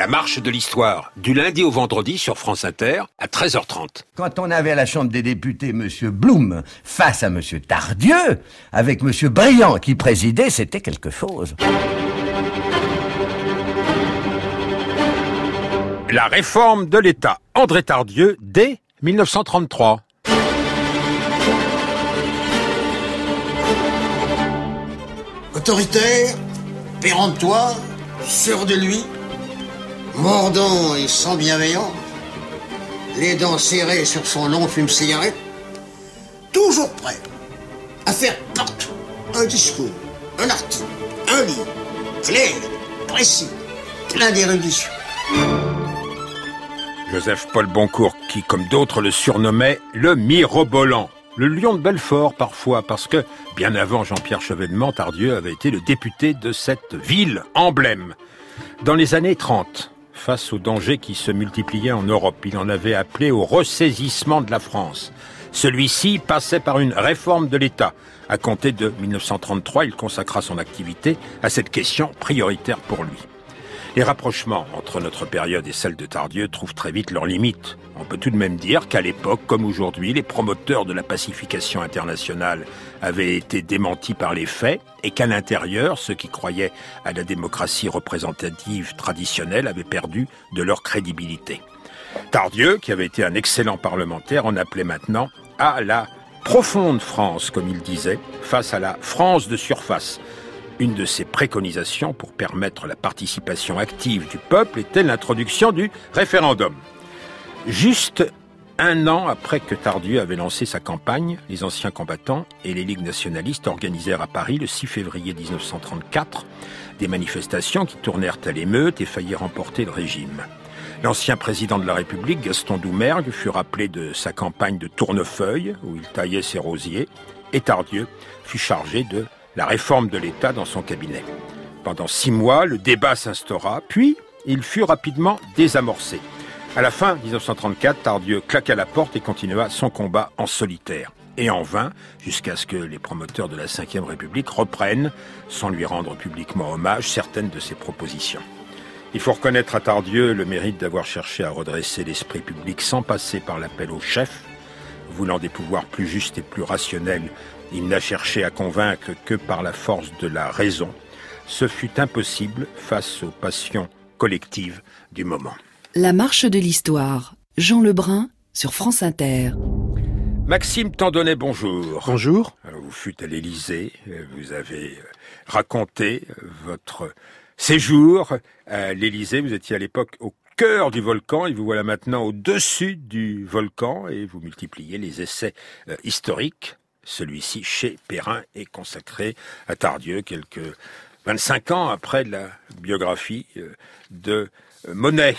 marche de l'histoire, du lundi au vendredi sur France Inter à 13h30. Quand on avait à la Chambre des députés Monsieur Blum face à Monsieur Tardieu, avec Monsieur Briand qui présidait, c'était quelque chose. La réforme de l'État, André Tardieu, dès 1933. Autoritaire, péremptoire, sûr de lui, mordant et sans bienveillance, les dents serrées sur son long fume-cigarette, toujours prêt à faire partout un discours, un article, un livre, clair, précis, plein d'érudition. Joseph-Paul Boncourt, qui, comme d'autres, le surnommait le mirobolant. Le lion de Belfort, parfois, parce que, bien avant Jean-Pierre Chevènement, Tardieu avait été le député de cette ville emblème. Dans les années 30, face aux dangers qui se multipliaient en Europe, il en avait appelé au ressaisissement de la France. Celui-ci passait par une réforme de l'État. À compter de 1933, il consacra son activité à cette question prioritaire pour lui. Les rapprochements entre notre période et celle de Tardieu trouvent très vite leurs limites. On peut tout de même dire qu'à l'époque, comme aujourd'hui, les promoteurs de la pacification internationale avaient été démentis par les faits et qu'à l'intérieur, ceux qui croyaient à la démocratie représentative traditionnelle avaient perdu de leur crédibilité. Tardieu, qui avait été un excellent parlementaire, en appelait maintenant à la profonde France, comme il disait, face à la France de surface. Une de ses préconisations pour permettre la participation active du peuple était l'introduction du référendum. Juste un an après que Tardieu avait lancé sa campagne, les anciens combattants et les ligues nationalistes organisèrent à Paris, le 6 février 1934, des manifestations qui tournèrent à l'émeute et faillirent remporter le régime. L'ancien président de la République, Gaston Doumergue, fut rappelé de sa campagne de Tournefeuille, où il taillait ses rosiers, et Tardieu fut chargé de la réforme de l'État dans son cabinet. Pendant 6 mois, le débat s'instaura, puis il fut rapidement désamorcé. À la fin 1934, Tardieu claqua la porte et continua son combat en solitaire. Et en vain, jusqu'à ce que les promoteurs de la Ve République reprennent, sans lui rendre publiquement hommage, certaines de ses propositions. Il faut reconnaître à Tardieu le mérite d'avoir cherché à redresser l'esprit public sans passer par l'appel au chef. Voulant des pouvoirs plus justes et plus rationnels, il n'a cherché à convaincre que par la force de la raison. Ce fut impossible face aux passions collectives du moment. La marche de l'histoire. Jean Lebrun sur France Inter. Maxime Tandonnet, bonjour. Bonjour. Alors, vous fûtes à l'Élysée, vous avez raconté votre séjour à l'Élysée. Vous étiez à l'époque au cœur du volcan et vous voilà maintenant au-dessus du volcan et vous multipliez les essais historiques. Celui-ci, chez Perrin, est consacré à Tardieu, quelques 25 ans après la biographie de Monet,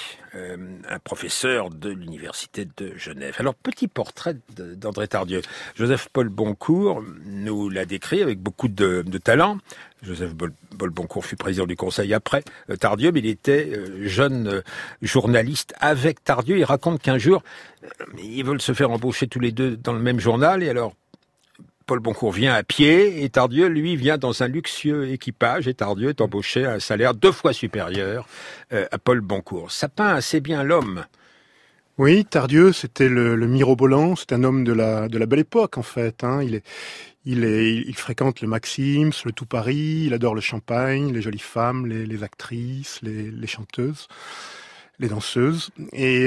un professeur de l'Université de Genève. Alors, petit portrait d'André Tardieu. Joseph-Paul Boncourt nous l'a décrit avec beaucoup de talent. Joseph-Paul Boncourt fut président du Conseil après Tardieu, mais il était jeune journaliste avec Tardieu. Il raconte qu'un jour, ils veulent se faire embaucher tous les deux dans le même journal, et alors Paul Boncourt vient à pied et Tardieu, lui, vient dans un luxueux équipage et Tardieu est embauché à un salaire 2 fois supérieur à Paul Boncourt. Ça peint assez bien l'homme. Oui, Tardieu, c'était le mirobolant, c'est un homme de la belle époque en fait. Hein. Il fréquente le Maxims, le Tout Paris, il adore le champagne, les jolies femmes, les actrices, les chanteuses, les danseuses, et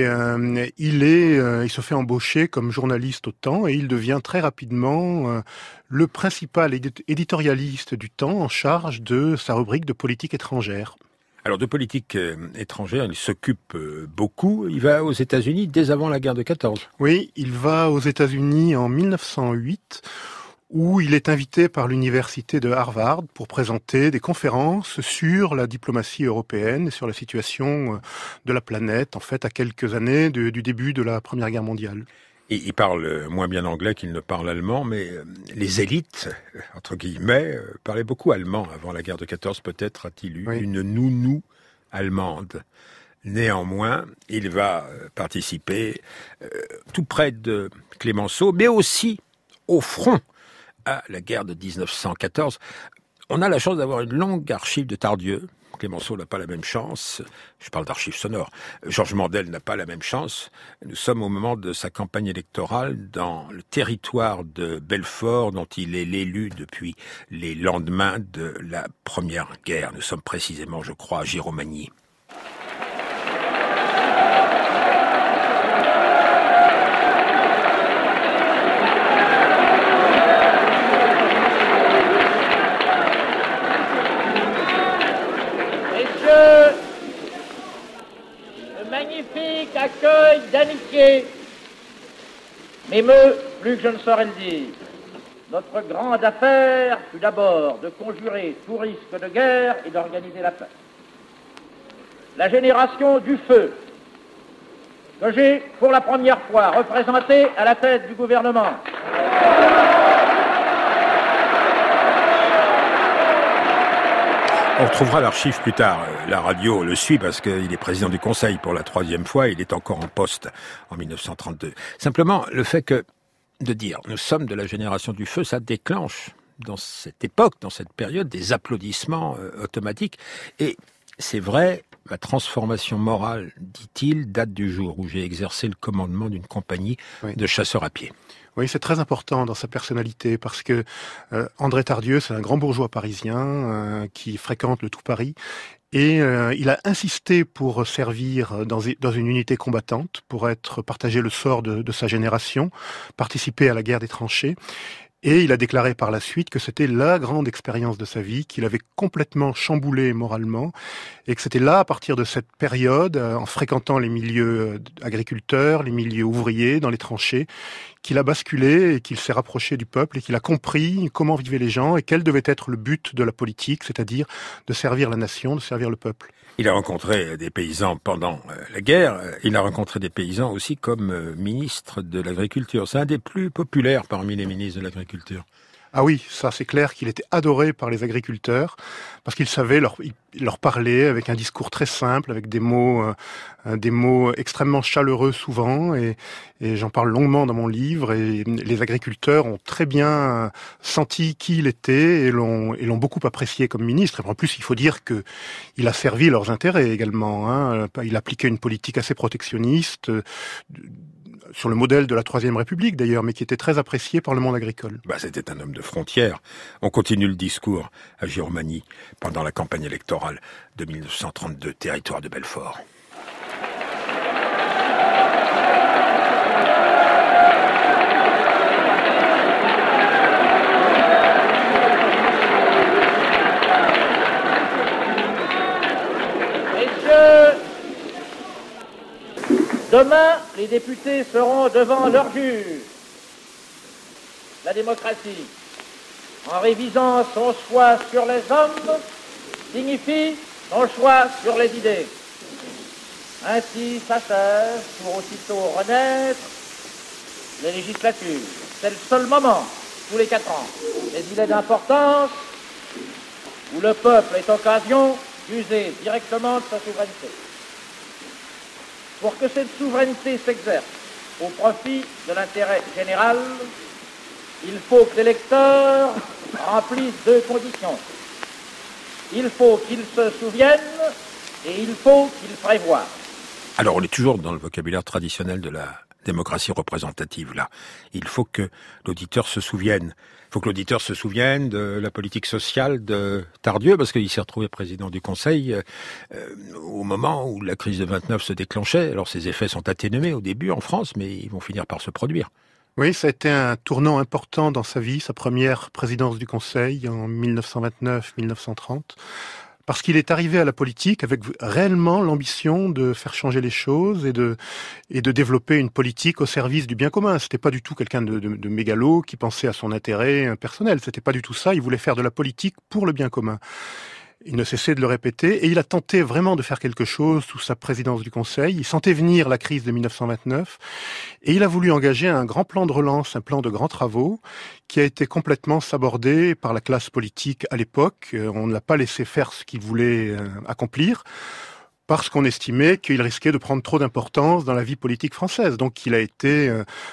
il se fait embaucher comme journaliste au Temps et il devient très rapidement le principal éditorialiste du Temps en charge de sa rubrique de politique étrangère. Alors de politique étrangère, il s'occupe beaucoup. Il va aux États-Unis dès avant la guerre de 14. Oui, il va aux États-Unis en 1908, où il est invité par l'université de Harvard pour présenter des conférences sur la diplomatie européenne et sur la situation de la planète, en fait, à quelques années du début de la Première Guerre mondiale. Et il parle moins bien anglais qu'il ne parle allemand, mais les élites, entre guillemets, parlaient beaucoup allemand. Avant la guerre de 14, peut-être a-t-il eu une nounou allemande. Néanmoins, il va participer tout près de Clémenceau, mais aussi au front à la guerre de 1914. On a la chance d'avoir une longue archive de Tardieu, Clémenceau n'a pas la même chance. Je parle d'archives sonores. Georges Mandel n'a pas la même chance. Nous sommes au moment de sa campagne électorale dans le territoire de Belfort, dont il est l'élu depuis les lendemains de la Première Guerre. Nous sommes précisément, je crois, à Giromagny. Accueil d'amitié m'émeut plus que je ne saurais le dire. Notre grande affaire fut d'abord de conjurer tout risque de guerre et d'organiser la paix. La génération du feu, que j'ai pour la première fois représentée à la tête du gouvernement, On retrouvera l'archive plus tard. La radio le suit parce qu'il est président du Conseil pour la 3e fois. Il est encore en poste en 1932. Simplement, le fait de dire « nous sommes de la génération du feu », ça déclenche dans cette époque, dans cette période, des applaudissements automatiques. Et c'est vrai, ma transformation morale, dit-il, date du jour où j'ai exercé le commandement d'une compagnie de chasseurs à pied. Oui, c'est très important dans sa personnalité parce que André Tardieu, c'est un grand bourgeois parisien qui fréquente le tout Paris. Et il a insisté pour servir dans une unité combattante, pour partager le sort de sa génération, participer à la guerre des tranchées. Et il a déclaré par la suite que c'était la grande expérience de sa vie, qu'il avait complètement chamboulé moralement, et que c'était là, à partir de cette période, en fréquentant les milieux agriculteurs, les milieux ouvriers, dans les tranchées, qu'il a basculé et qu'il s'est rapproché du peuple et qu'il a compris comment vivaient les gens et quel devait être le but de la politique, c'est-à-dire de servir la nation, de servir le peuple. Il a rencontré des paysans pendant la guerre. Il a rencontré des paysans aussi comme ministre de l'Agriculture. C'est un des plus populaires parmi les ministres de l'Agriculture. Ah oui, ça c'est clair qu'il était adoré par les agriculteurs parce qu'il savait leur parler avec un discours très simple, avec des mots extrêmement chaleureux souvent, et j'en parle longuement dans mon livre. Et les agriculteurs ont très bien senti qui il était et l'ont beaucoup apprécié comme ministre. Et en plus, il faut dire que il a servi leurs intérêts également. Hein. Il appliquait une politique assez protectionniste. Sur le modèle de la Troisième République d'ailleurs, mais qui était très apprécié par le monde agricole. C'était un homme de frontière. On continue le discours à Giromagny pendant la campagne électorale de 1932, territoire de Belfort. Demain, les députés seront devant leur juge. La démocratie, en révisant son choix sur les hommes, signifie son choix sur les idées. Ainsi s'achève, pour aussitôt renaître, les législatures. C'est le seul moment, tous les 4 ans, mais il est d'importance où le peuple est occasion d'user directement de sa souveraineté. Pour que cette souveraineté s'exerce au profit de l'intérêt général, il faut que l'électeur remplisse 2 conditions. Il faut qu'il se souvienne et il faut qu'il prévoie. Alors, on est toujours dans le vocabulaire traditionnel de la démocratie représentative, là. Il faut que l'auditeur se souvienne. Il faut que l'auditeur se souvienne de la politique sociale de Tardieu, parce qu'il s'est retrouvé président du Conseil au moment où la crise de 29 se déclenchait. Alors, ses effets sont atténués au début en France, mais ils vont finir par se produire. Oui, ça a été un tournant important dans sa vie, sa première présidence du Conseil en 1929-1930. Parce qu'il est arrivé à la politique avec réellement l'ambition de faire changer les choses et de développer une politique au service du bien commun. C'était pas du tout quelqu'un de mégalo qui pensait à son intérêt personnel. C'était pas du tout ça. Il voulait faire de la politique pour le bien commun. Il ne cessait de le répéter et il a tenté vraiment de faire quelque chose sous sa présidence du Conseil. Il sentait venir la crise de 1929 et il a voulu engager un grand plan de relance, un plan de grands travaux qui a été complètement sabordé par la classe politique à l'époque. On ne l'a pas laissé faire ce qu'il voulait accomplir. parce qu'on estimait qu'il risquait de prendre trop d'importance dans la vie politique française. Donc il a été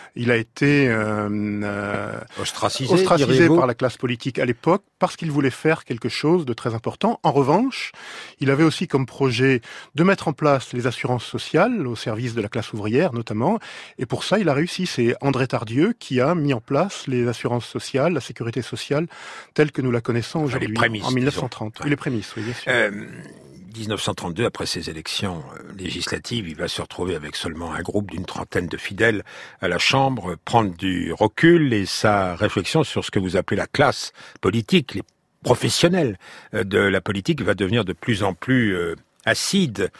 ostracisé par la classe politique à l'époque parce qu'il voulait faire quelque chose de très important. En revanche, il avait aussi comme projet de mettre en place les assurances sociales au service de la classe ouvrière notamment, et pour ça il a réussi. C'est André Tardieu qui a mis en place les assurances sociales, la sécurité sociale telle que nous la connaissons aujourd'hui, en 1930. Oui, les prémices, oui, bien sûr. 1932, après ces élections législatives, il va se retrouver avec seulement un groupe d'une trentaine de fidèles à la Chambre, prendre du recul, et sa réflexion sur ce que vous appelez la classe politique, les professionnels de la politique, va devenir de plus en plus acide.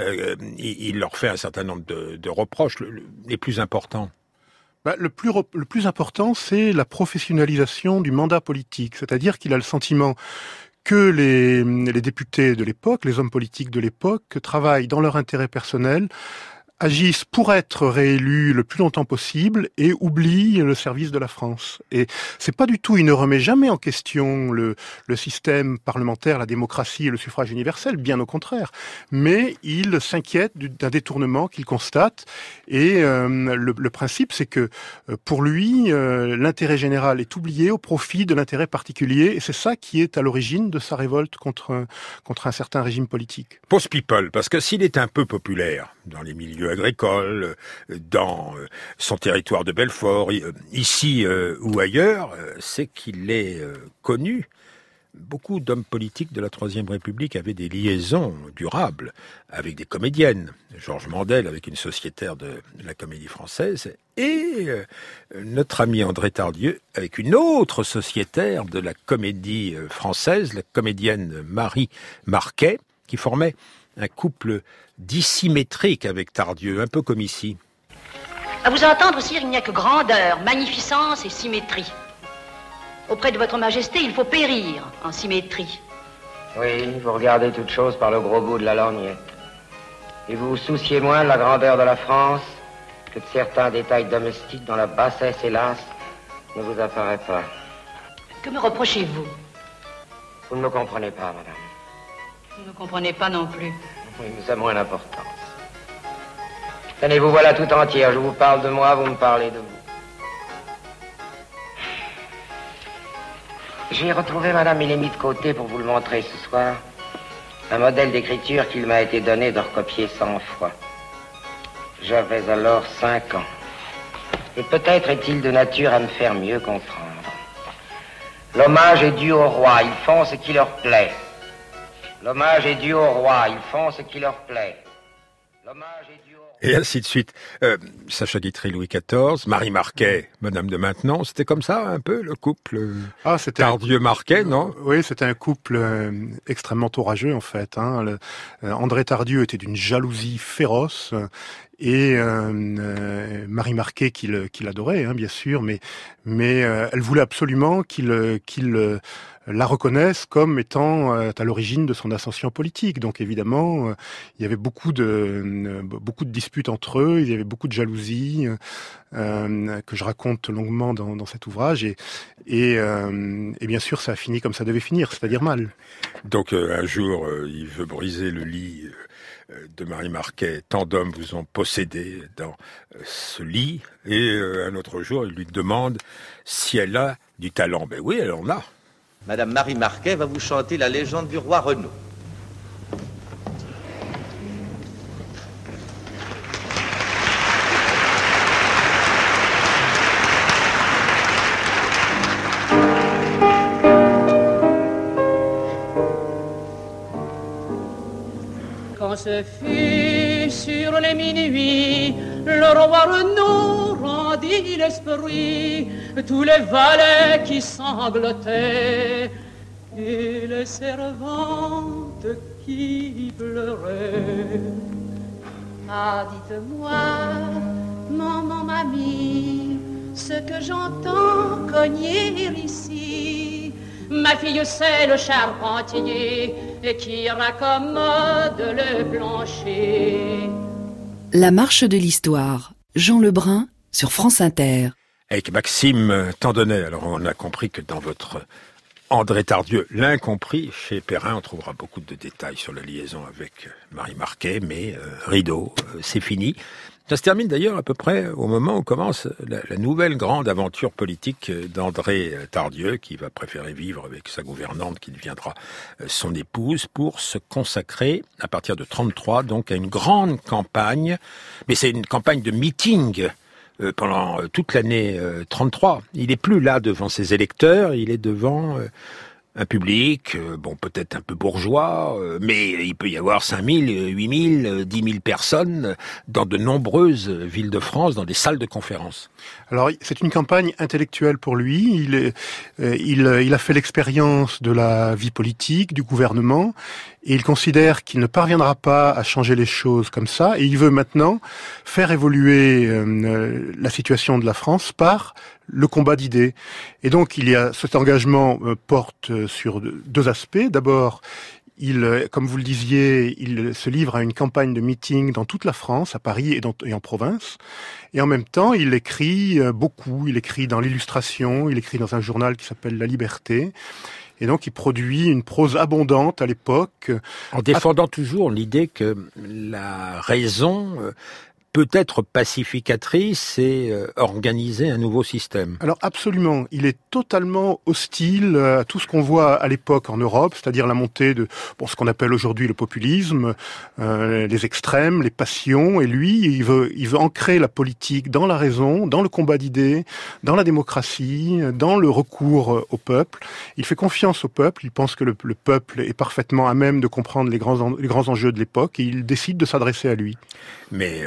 Il leur fait un certain nombre de reproches, les plus importants. Le plus important, c'est la professionnalisation du mandat politique, c'est-à-dire qu'il a le sentiment que les députés de l'époque, les hommes politiques de l'époque, travaillent dans leur intérêt personnel, agissent pour être réélus le plus longtemps possible et oublient le service de la France. Et c'est pas du tout, il ne remet jamais en question le système parlementaire, la démocratie et le suffrage universel, bien au contraire. Mais il s'inquiète d'un détournement qu'il constate. Et le principe, c'est que pour lui, l'intérêt général est oublié au profit de l'intérêt particulier. Et c'est ça qui est à l'origine de sa révolte contre un certain régime politique. Post People, parce que s'il est un peu populaire dans les milieux agricoles, dans son territoire de Belfort, ici ou ailleurs, c'est qu'il est connu. Beaucoup d'hommes politiques de la Troisième République avaient des liaisons durables avec des comédiennes. Georges Mandel avec une sociétaire de la Comédie Française et notre ami André Tardieu avec une autre sociétaire de la Comédie Française, la comédienne Marie Marquet, qui formait un couple dissymétrique avec Tardieu, un peu comme ici. À vous entendre, sire, il n'y a que grandeur, magnificence et symétrie. Auprès de votre majesté, il faut périr en symétrie. Oui, vous regardez toute chose par le gros bout de la lorgnette. Et vous vous souciez moins de la grandeur de la France que de certains détails domestiques dont la bassesse, hélas, ne vous apparaît pas. Que me reprochez-vous? Vous ne me comprenez pas, madame. Vous ne me comprenez pas non plus. Oui, mais ça a moins d'importance. Tenez, vous voilà tout entière. Je vous parle de moi, vous me parlez de vous. J'ai retrouvé madame, il est mis de côté pour vous le montrer ce soir. Un modèle d'écriture qu'il m'a été donné de recopier 100 fois. J'avais alors 5 ans. Et peut-être est-il de nature à me faire mieux comprendre. L'hommage est dû au roi, ils font ce qui leur plaît. L'hommage est dû au roi, ils font ce qui leur plaît. L'hommage est dû au roi. Et ainsi de suite. Sacha Guitry, Louis XIV, Marie Marquet, Madame de Maintenon, c'était comme ça un peu le couple Tardieu-Marquet, non? Oui, c'était un couple extrêmement orageux en fait. André Tardieu était d'une jalousie féroce. Et Marie Marquet qu'il adorait, bien sûr, mais elle voulait absolument qu'il la reconnaisse comme étant à l'origine de son ascension politique. Donc évidemment, il y avait beaucoup de disputes entre eux, il y avait beaucoup de jalousie que je raconte longuement dans cet ouvrage, et bien sûr, ça a fini comme ça devait finir, c'est-à-dire mal. Donc un jour, il veut briser le lit de Marie Marquet. Tant d'hommes vous ont possédé dans ce lit, et un autre jour, il lui demande si elle a du talent. Ben oui, elle en a. Madame Marie Marquet va vous chanter la légende du roi Renaud. Quand ce fut sur les minuit, le roi Renaud rendit l'esprit, tous les valets qui sanglotaient et les servantes qui pleuraient. Ah, dites-moi, maman, mamie, ce que j'entends cogner ici. Ma fille, c'est le charpentier qui raccommode le plancher. La marche de l'histoire, Jean Lebrun sur France Inter. Avec Maxime Tandonnet. Alors on a compris que dans votre André Tardieu, l'incompris. Chez Perrin, on trouvera beaucoup de détails sur la liaison avec Marie Marquet, mais rideau, c'est fini. Ça se termine d'ailleurs à peu près au moment où commence la nouvelle grande aventure politique d'André Tardieu, qui va préférer vivre avec sa gouvernante, qui deviendra son épouse, pour se consacrer, à partir de 1933, donc à une grande campagne. Mais c'est une campagne de meeting pendant toute l'année 1933. Il n'est plus là devant ses électeurs, il est devant un public, bon, peut-être un peu bourgeois, mais il peut y avoir 5 000, 8 000, 10 000 personnes dans de nombreuses villes de France, dans des salles de conférences. Alors, c'est une campagne intellectuelle pour lui. Il a fait l'expérience de la vie politique, du gouvernement, et il considère qu'il ne parviendra pas à changer les choses comme ça, et il veut maintenant faire évoluer la situation de la France par le combat d'idées. Et donc, cet engagement porte sur deux aspects. D'abord, comme vous le disiez, il se livre à une campagne de meeting dans toute la France, à Paris et en province. Et en même temps, il écrit beaucoup. Il écrit dans l'Illustration, il écrit dans un journal qui s'appelle La Liberté. Et donc, il produit une prose abondante à l'époque. En défendant toujours l'idée que la raison peut être pacificatrice et organiser un nouveau système. Alors absolument, il est totalement hostile à tout ce qu'on voit à l'époque en Europe, c'est-à-dire la montée de ce qu'on appelle aujourd'hui le populisme, les extrêmes, les passions. Et lui, il veut ancrer la politique dans la raison, dans le combat d'idées, dans la démocratie, dans le recours au peuple. Il fait confiance au peuple, il pense que le peuple est parfaitement à même de comprendre les grands enjeux de l'époque, et il décide de s'adresser à lui. Mais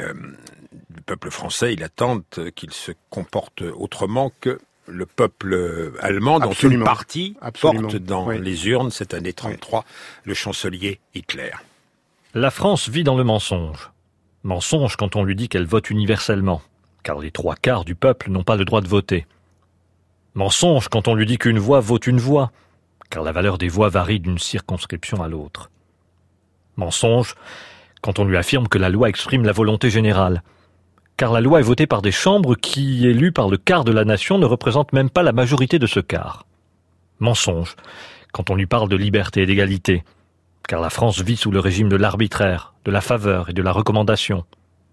le peuple français, il attend qu'il se comporte autrement que le peuple allemand, dont une partie porte dans les urnes cette année 1933 le chancelier Hitler. La France vit dans le mensonge. Mensonge quand on lui dit qu'elle vote universellement, car les 3/4 du peuple n'ont pas le droit de voter. Mensonge quand on lui dit qu'une voix vaut une voix, car la valeur des voix varie d'une circonscription à l'autre. Mensonge quand on lui affirme que la loi exprime la volonté générale, car la loi est votée par des chambres qui, élues par le quart de la nation, ne représentent même pas la majorité de ce quart. Mensonge quand on lui parle de liberté et d'égalité, car la France vit sous le régime de l'arbitraire, de la faveur et de la recommandation.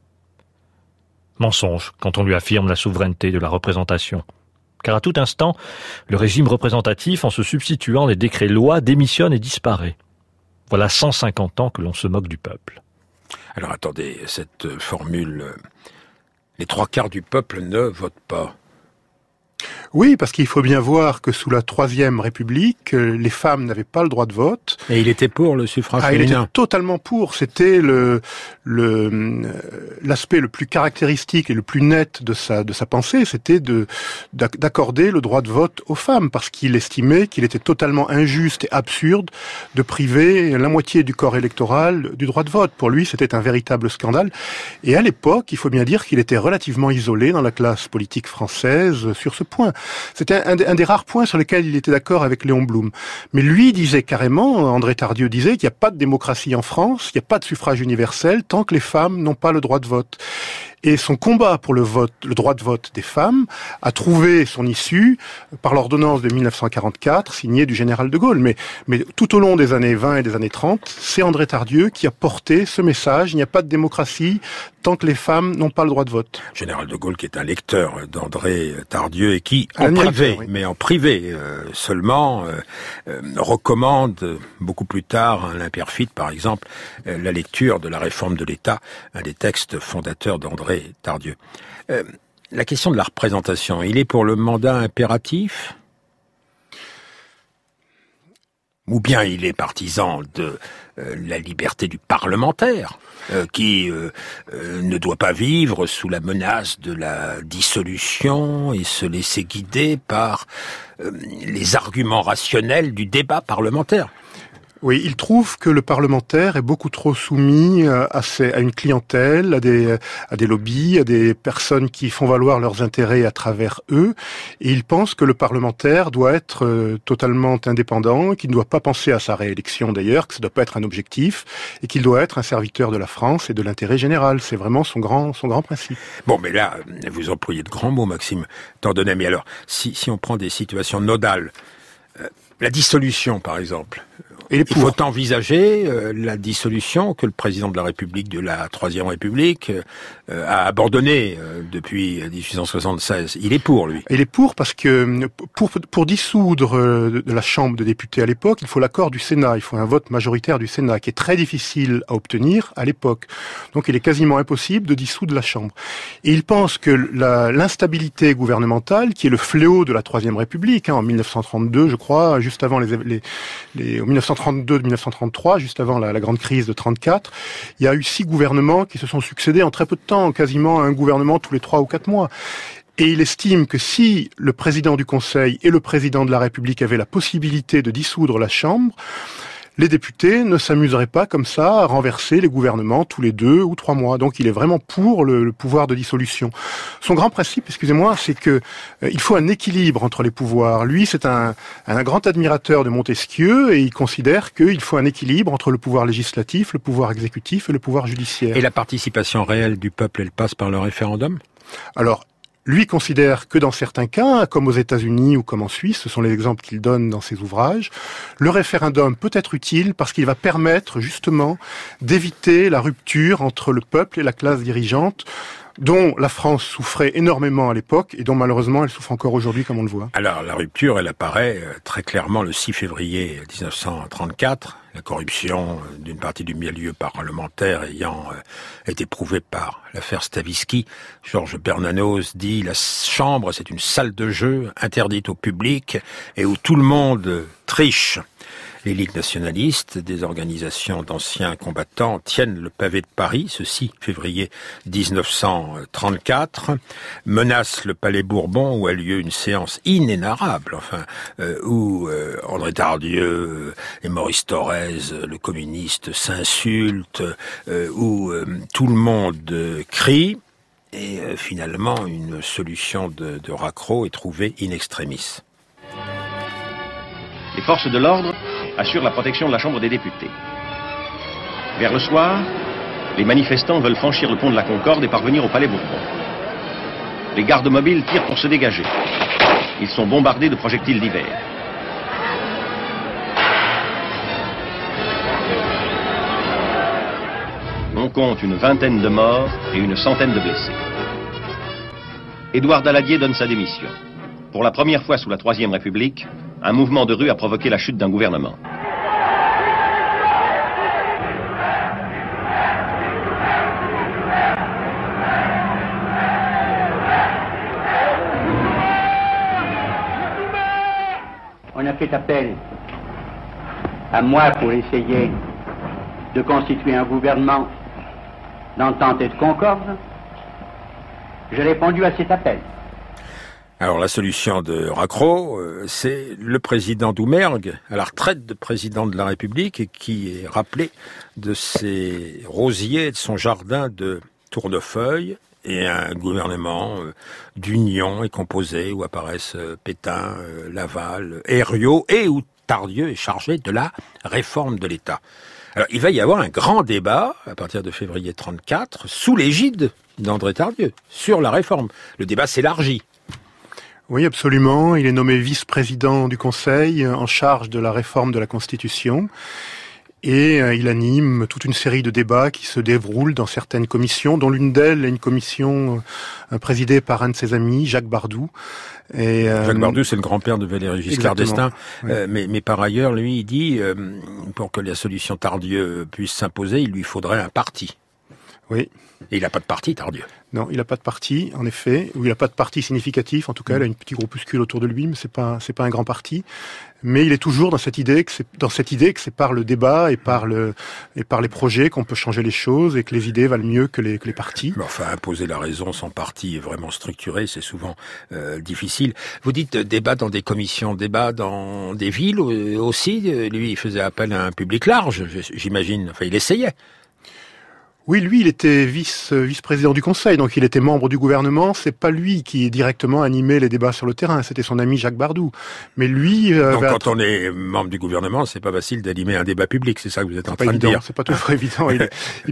Mensonge quand on lui affirme la souveraineté de la représentation, car à tout instant, le régime représentatif, en se substituant les décrets-lois, démissionne et disparaît. Voilà 150 ans que l'on se moque du peuple. Alors attendez, cette formule, les 3/4 du peuple ne votent pas. Oui, parce qu'il faut bien voir que sous la Troisième République, les femmes n'avaient pas le droit de vote. Et il était pour le suffrage féminin. Il était totalement pour. C'était l'aspect le plus caractéristique et le plus net de sa pensée, c'était d'accorder le droit de vote aux femmes, parce qu'il estimait qu'il était totalement injuste et absurde de priver la moitié du corps électoral du droit de vote. Pour lui, c'était un véritable scandale. Et à l'époque, il faut bien dire qu'il était relativement isolé dans la classe politique française sur ce point. C'était un des rares points sur lesquels il était d'accord avec Léon Blum. Mais lui disait carrément, André Tardieu disait qu'il n'y a pas de démocratie en France, il n'y a pas de suffrage universel tant que les femmes n'ont pas le droit de vote. Et son combat pour le droit de vote des femmes a trouvé son issue par l'ordonnance de 1944 signée du général de Gaulle. Mais tout au long des années 20 et des années 30, c'est André Tardieu qui a porté ce message. Il n'y a pas de démocratie tant que les femmes n'ont pas le droit de vote. Général de Gaulle qui est un lecteur d'André Tardieu et qui, en privé, mais en privé seulement, recommande beaucoup plus tard à Alain Peyrefitte, par exemple, la lecture de la réforme de l'État, un des textes fondateurs d'André Tardieu. La question de la représentation, il est pour le mandat impératif ? Ou bien il est partisan de la liberté du parlementaire, qui ne doit pas vivre sous la menace de la dissolution et se laisser guider par les arguments rationnels du débat parlementaire. Oui, il trouve que le parlementaire est beaucoup trop soumis à une clientèle, à des lobbies, à des personnes qui font valoir leurs intérêts à travers eux. Et il pense que le parlementaire doit être totalement indépendant, qu'il ne doit pas penser à sa réélection d'ailleurs, que ça ne doit pas être un objectif, et qu'il doit être un serviteur de la France et de l'intérêt général. C'est vraiment son grand principe. Bon, mais là, vous employez de grands mots, Maxime Tandonnet. Mais alors, si on prend des situations nodales, La dissolution, par exemple. Il faut envisager la dissolution que le président de la République, de la Troisième République, a abandonnée depuis 1876. Il est pour, lui. Il est pour parce que pour dissoudre de la Chambre des députés à l'époque, il faut l'accord du Sénat. Il faut un vote majoritaire du Sénat qui est très difficile à obtenir à l'époque. Donc il est quasiment impossible de dissoudre la Chambre. Et il pense que l'instabilité gouvernementale, qui est le fléau de la Troisième République, en 1932, je crois, juste avant en 1932-1933, juste avant la grande crise de 34, il y a eu 6 gouvernements qui se sont succédés en très peu de temps, quasiment un gouvernement tous les 3 ou 4 mois. Et il estime que si le président du Conseil et le président de la République avaient la possibilité de dissoudre la Chambre, les députés ne s'amuseraient pas comme ça à renverser les gouvernements tous les 2 ou 3 mois. Donc il est vraiment pour le pouvoir de dissolution. Son grand principe, excusez-moi, c'est que il faut un équilibre entre les pouvoirs. Lui, c'est un grand admirateur de Montesquieu et il considère qu'il faut un équilibre entre le pouvoir législatif, le pouvoir exécutif et le pouvoir judiciaire. Et la participation réelle du peuple, elle passe par le référendum ? Alors, lui considère que dans certains cas, comme aux États-Unis ou comme en Suisse, ce sont les exemples qu'il donne dans ses ouvrages, le référendum peut être utile parce qu'il va permettre justement d'éviter la rupture entre le peuple et la classe dirigeante, dont la France souffrait énormément à l'époque et dont malheureusement elle souffre encore aujourd'hui comme on le voit. Alors la rupture, elle apparaît très clairement le 6 février 1934, la corruption d'une partie du milieu parlementaire ayant été prouvée par l'affaire Stavisky. Georges Bernanos dit « La Chambre, c'est une salle de jeu interdite au public et où tout le monde triche ». Les ligues nationalistes, des organisations d'anciens combattants, tiennent le pavé de Paris, ce 6 février 1934, menacent le Palais Bourbon où a lieu une séance inénarrable, où André Tardieu et Maurice Thorez, le communiste, s'insultent, où tout le monde crie, et finalement une solution de raccro est trouvée in extremis. Les forces de l'ordre assurent la protection de la Chambre des députés. Vers le soir, les manifestants veulent franchir le pont de la Concorde et parvenir au Palais Bourbon. Les gardes mobiles tirent pour se dégager. Ils sont bombardés de projectiles divers. On compte une 20aine de morts et une 100aine de blessés. Édouard Daladier donne sa démission. Pour la première fois sous la Troisième République, un mouvement de rue a provoqué la chute d'un gouvernement. On a fait appel à moi pour essayer de constituer un gouvernement d'entente et de concorde. J'ai répondu à cet appel. Alors la solution de Raccro, c'est le président Doumergue, à la retraite de président de la République, et qui est rappelé de ses rosiers, de son jardin de tournefeuilles, et un gouvernement d'union est composé, où apparaissent Pétain, Laval, Herriot, et où Tardieu est chargé de la réforme de l'État. Alors il va y avoir un grand débat, à partir de février 34, sous l'égide d'André Tardieu, sur la réforme. Le débat s'élargit. Oui, absolument. Il est nommé vice-président du Conseil en charge de la réforme de la Constitution. Et il anime toute une série de débats qui se déroulent dans certaines commissions, dont l'une d'elles est une commission présidée par un de ses amis, Jacques Bardou. Et, Jacques Bardou, c'est le grand-père de Valéry Giscard d'Estaing. Oui. Mais par ailleurs, lui, il dit, pour que la solution Tardieu puisse s'imposer, il lui faudrait un parti. Oui. Et il n'a pas de parti, Tardieu. Non, il n'a pas de parti, en effet. Ou il n'a pas de parti significatif. En tout cas, il a un petit groupuscule autour de lui, mais c'est pas un grand parti. Mais il est toujours dans cette idée que c'est par le débat et par les projets qu'on peut changer les choses et que les idées valent mieux que les partis. Mais enfin, imposer la raison sans parti vraiment structuré, c'est souvent difficile. Vous dites débat dans des commissions, débat dans des villes aussi. Lui, il faisait appel à un public large, j'imagine. Enfin, il essayait. Oui, lui, il était vice-président du Conseil, donc il était membre du gouvernement. C'est pas lui qui directement animait les débats sur le terrain, c'était son ami Jacques Bardou. Mais lui... donc quand on est membre du gouvernement, c'est pas facile d'animer un débat public, c'est ça que vous êtes en train de dire. C'est pas toujours évident.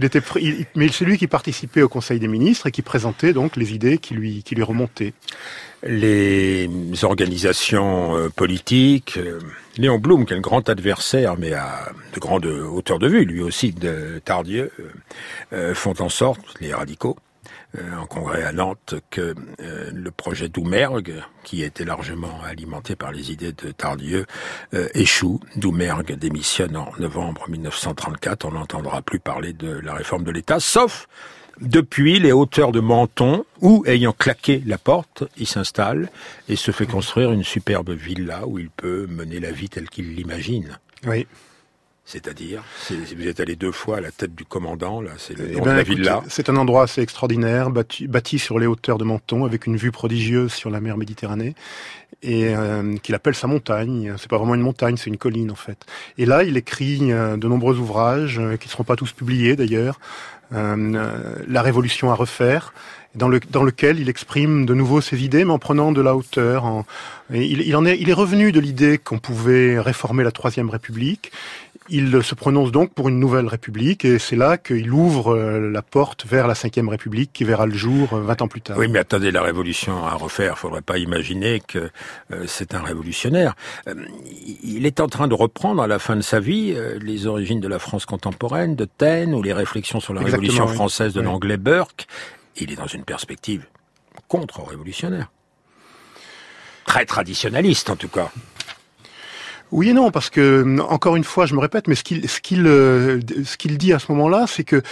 Mais c'est lui qui participait au Conseil des ministres et qui présentait donc les idées qui lui remontaient. les organisations politiques. Léon Blum, qui est le grand adversaire, mais à de grande hauteur de vue, lui aussi, de Tardieu, font en sorte, les radicaux, en congrès à Nantes, que le projet Doumergue, qui était largement alimenté par les idées de Tardieu, échoue. Doumergue démissionne en novembre 1934. On n'entendra plus parler de la réforme de l'État, sauf depuis les hauteurs de Menton, où, ayant claqué la porte, il s'installe et se fait construire une superbe villa où il peut mener la vie telle qu'il l'imagine. Oui. C'est-à-dire, vous êtes allé 2 fois à la tête du commandant, là, c'est le nom de la villa. C'est un endroit assez extraordinaire, bâti sur les hauteurs de Menton, avec une vue prodigieuse sur la mer Méditerranée, et qu'il appelle sa montagne. C'est pas vraiment une montagne, c'est une colline en fait. Et là, il écrit de nombreux ouvrages, qui ne seront pas tous publiés d'ailleurs, La Révolution à refaire, dans lequel il exprime de nouveau ses idées, mais en prenant de la hauteur. Il est revenu de l'idée qu'on pouvait réformer la Troisième République. Il se prononce donc pour une nouvelle République, et c'est là qu'il ouvre la porte vers la Cinquième République, qui verra le jour 20 ans plus tard. Oui, mais attendez, la Révolution à refaire, faudrait pas imaginer que c'est un révolutionnaire. Il est en train de reprendre à la fin de sa vie les origines de la France contemporaine, de Taine, ou les réflexions sur la Révolution française de l'anglais Burke. Il est dans une perspective contre-révolutionnaire. Très traditionnaliste, en tout cas. Oui et non, parce que, encore une fois, je me répète, mais ce qu'il dit à ce moment-là, c'est que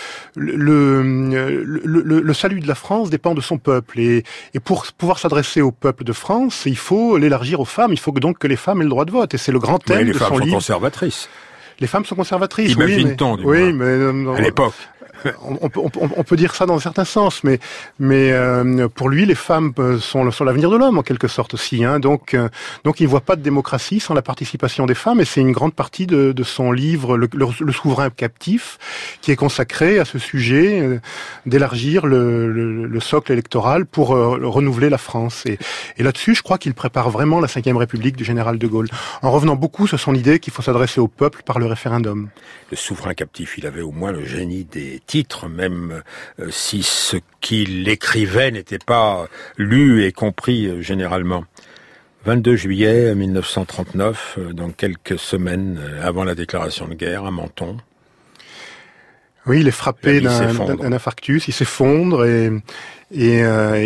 le salut de la France dépend de son peuple. Et pour pouvoir s'adresser au peuple de France, il faut l'élargir aux femmes. Il faut donc que les femmes aient le droit de vote. Et c'est le grand thème de son livre. Les femmes sont conservatrices. Les femmes sont conservatrices, Imagine-t-on, oui, mais à l'époque. On peut dire ça dans un certain sens, mais pour lui, les femmes sont l'avenir de l'homme en quelque sorte aussi. Donc il voit pas de démocratie sans la participation des femmes, et c'est une grande partie de son livre, le souverain captif, qui est consacré à ce sujet d'élargir le socle électoral pour renouveler la France. Et là-dessus, je crois qu'il prépare vraiment la Cinquième République du général de Gaulle, en revenant beaucoup sur son idée qu'il faut s'adresser au peuple par le référendum. Le souverain captif, il avait au moins le génie des titres, même si ce qu'il écrivait n'était pas lu et compris généralement. 22 juillet 1939, donc quelques semaines avant la déclaration de guerre à Menton. Oui, il est frappé d'un infarctus, il s'effondre et il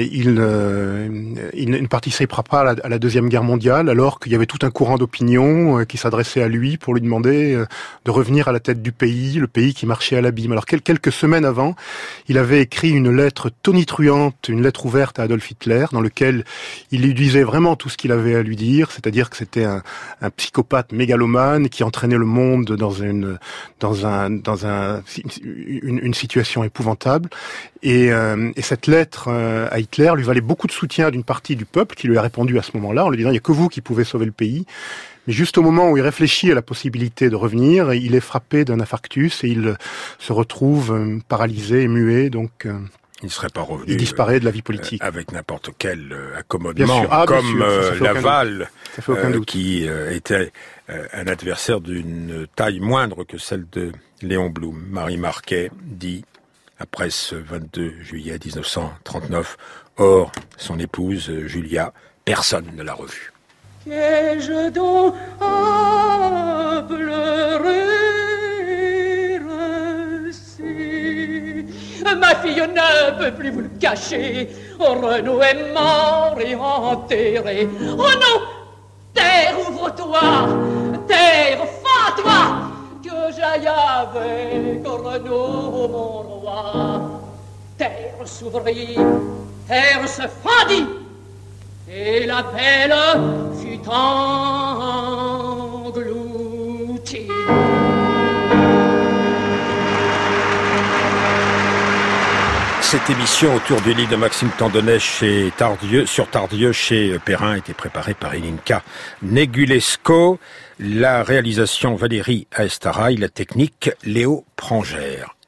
ne participera pas à la Deuxième Guerre mondiale, alors qu'il y avait tout un courant d'opinion qui s'adressait à lui pour lui demander de revenir à la tête du pays, le pays qui marchait à l'abîme. Alors quelques semaines avant, il avait écrit une lettre tonitruante, une lettre ouverte à Adolf Hitler, dans laquelle il lui disait vraiment tout ce qu'il avait à lui dire, c'est-à-dire que c'était un psychopathe mégalomane qui entraînait le monde dans une situation épouvantable. Et cette lettre à Hitler lui valait beaucoup de soutien d'une partie du peuple qui lui a répondu à ce moment-là en lui disant il n'y a que vous qui pouvez sauver le pays. Mais juste au moment où il réfléchit à la possibilité de revenir, il est frappé d'un infarctus et il se retrouve paralysé et muet, donc il ne serait pas revenu. Il disparaît de la vie politique. Avec n'importe quel accommodement, comme Laval, qui était un adversaire d'une taille moindre que celle de Léon Blum. Marie Marquet dit, après ce 22 juillet 1939, or, son épouse Julia, personne ne l'a revue. Qu'ai-je donc à pleurer ainsi? Ma fille ne peut plus vous le cacher. Renaud est mort et enterré. Oh non! Terre, ouvre-toi! Terre, fends-toi! Que j'aille avec Renaud, mon roi. Terre s'ouvrit, terre se fendit, et la belle fut engloutie. Cette émission autour du livre de Maxime Tandonnet sur Tardieu chez Perrin a été préparée par Elinka Negulesco, la réalisation Valérie Aestaraï, la technique Léo Prangère.